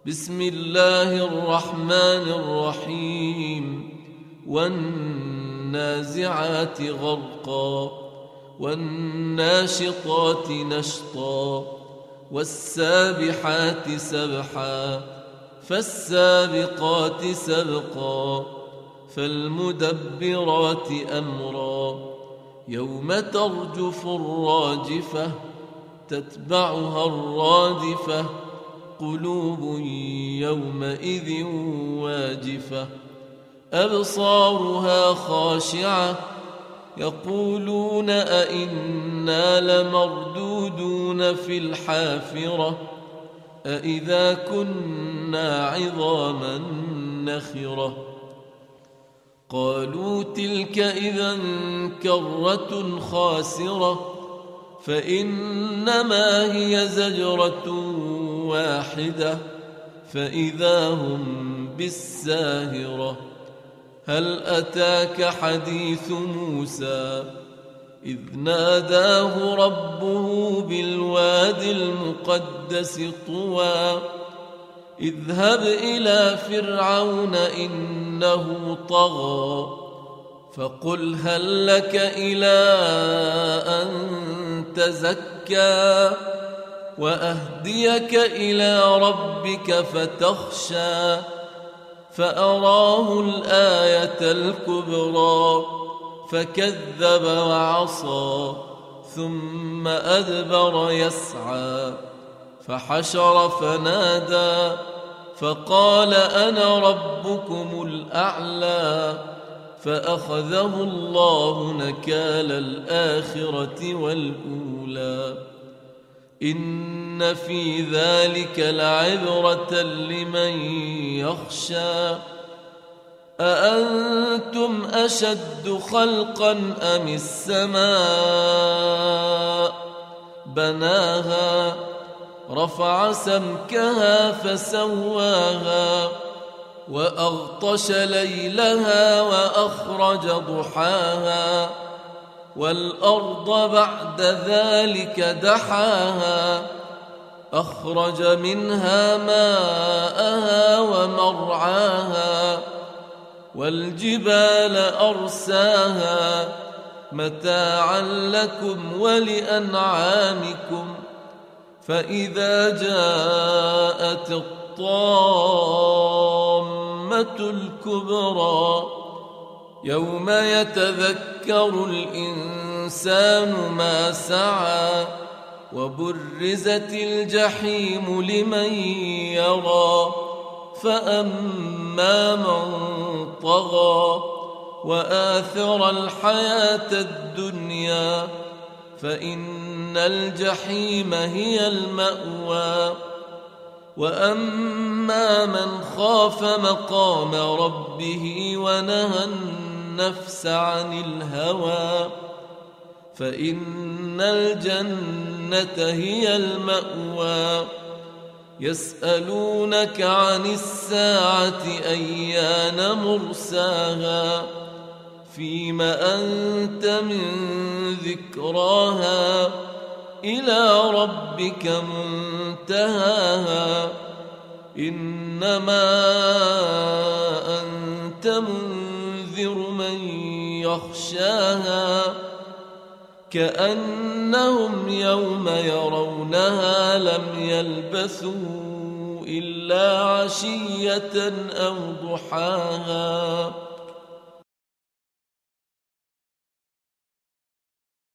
بسم الله الرحمن الرحيم والنازعات غرقا والناشطات نشطا والسابحات سبحا فالسابقات سبقا فالمدبرات أمرا يوم ترجف الراجفة تتبعها الرادفة قلوب يومئذ واجفة أبصارها خاشعة يقولون أئنا لمردودون في الحافرة أئذا كنا عظاما نخرة قالوا تلك إذا كرة خاسرة فإنما هي زجرة واحدة فإذا هم بالساهرة هل أتاك حديث موسى إذ ناداه ربه بالواد المقدس طوى اذهب إلى فرعون إنه طغى فقل هل لك إلى أن تزكى وأهديك إلى ربك فتخشى فأراه الآية الكبرى فكذب وعصى ثم أدبر يسعى فحشر فنادى فقال أنا ربكم الأعلى فأخذه الله نكال الآخرة والأولى إن في ذلك لعبرة لمن يخشى أأنتم أشد خلقا أم السماء بناها رفع سمكها فسواها وأغطش ليلها وأخرج ضحاها والأرض بعد ذلك دحاها أخرج منها ماءها ومرعاها والجبال أرساها متاعا لكم ولأنعامكم فإذا جاءت الطامة الكبرى يوم يتذكر الإنسان ما سعى وبرزت الجحيم لمن يرى فأما من طغى وآثر الحياة الدنيا فإن الجحيم هي المأوى وأما من خاف مقام ربه ونهى النفس عن الهوى فإن الجنة هي المأوى يسألونك عن الساعة أيان مرساها فيم أنت من ذكراها إلى ربك منتهاها إنما أنت منذر من يخشاها كأنهم يوم يرونها لم يلبثوا إلا عشية أو ضحاها